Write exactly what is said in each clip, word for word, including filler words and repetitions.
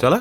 చాలా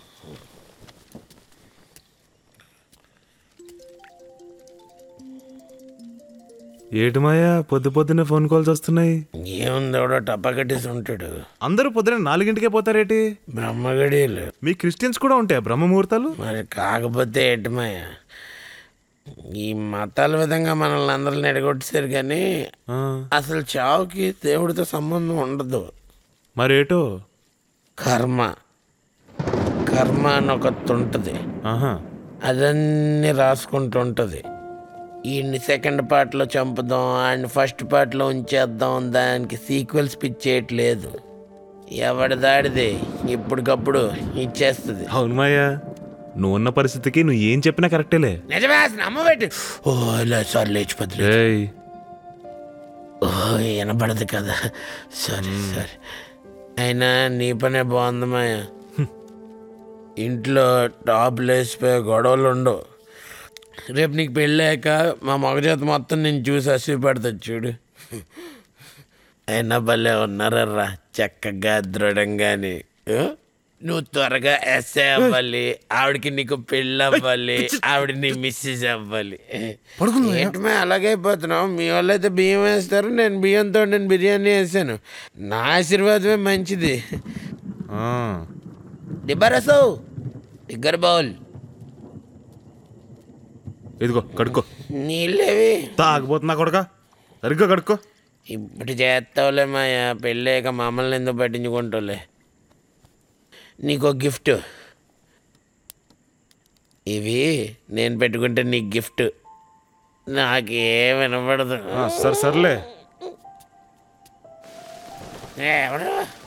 ఏటి మాయా పొద్దు పొద్దున్నే ఫోన్ కాల్స్ వస్తున్నాయి. ఏముంది ఎవడో టప్ప కట్టేసి ఉంటాడు. అందరూ పొద్దున నాలుగింటికే పోతారేటి? బ్రహ్మగడియలు మీ క్రిస్టియన్స్ కూడా ఉంటాయా బ్రహ్మ ముహూర్తాలు? మరి కాకపోతే ఏటమాయ, ఈ మతాల విధంగా మనల్ని అందరిని ఎడగొట్టేశారు కానీ ఆ, అసలు చావుకి దేవుడితో సంబంధం ఉండదు. మరేటో? కర్మ కర్మ అని ఒకటి ఉంటుంది, ఆహా, అదన్నీ రాసుకుంటుంటుంది. ఈయన్ని సెకండ్ పార్ట్లో చంపుదాం, ఆయన ఫస్ట్ పార్ట్లో ఉంచేద్దాం, దానికి సీక్వెల్స్ పిచ్చేయట్లేదు. ఎవడి దాడిది ఇప్పటికప్పుడు ఇచ్చేస్తుంది. అవును మాయా, నువ్వు ఉన్న పరిస్థితికి నువ్వు ఏం చెప్పినా కరెక్టేలే. నిజమే, అసలు నమ్మబెట్టి ఓ ఇలా సార్ లేచిపోతుంది. ఏయ్, ఓ వినపడదు కదా, సరే సరే. అయినా నీ పనే బాగుంది మాయ. ఇంట్లో టాప్లు వేసిపోయే గొడవలు ఉండవు. రేపు నీకు పెళ్ళాక మా మగజాత మొత్తం నేను చూసి అసిపడుతుంది చూడు. అయినా భలే ఉన్నారా చక్కగా దృఢంగాని. ఆ? నువ్వు త్వరగా ఎస్ఏ అవ్వాలి, ఆవిడకి నీకు పెళ్ళి అవ్వాలి, ఆవిడ నీ మిస్సెస్ అవ్వాలి. ఏంటమే అలాగైపోతున్నావు? మీ వాళ్ళు అయితే బియ్యం వేస్తారు, నేను బియ్యంతో నేను బిర్యానీ వేసాను. నా ఆశీర్వాదమే మంచిది. ఆ, డిబ్బరసో డిగ్గర్ బౌల్ ఇదిగో కడుక్కో. నీళ్ళేవి తాగబోతున్నా కొడక, సరిగ్గా కడుక్కో. ఇప్పుడు చేస్తావులే మాయా, పెళ్ళాక మమ్మల్ని ఎందుకు పట్టించుకుంటావులే. నీకు గిఫ్ట్, ఇవి నేను పెట్టుకుంటే నీకు గిఫ్ట్. నాకేం వినపడదు. సరే సర్లే. ఎవడు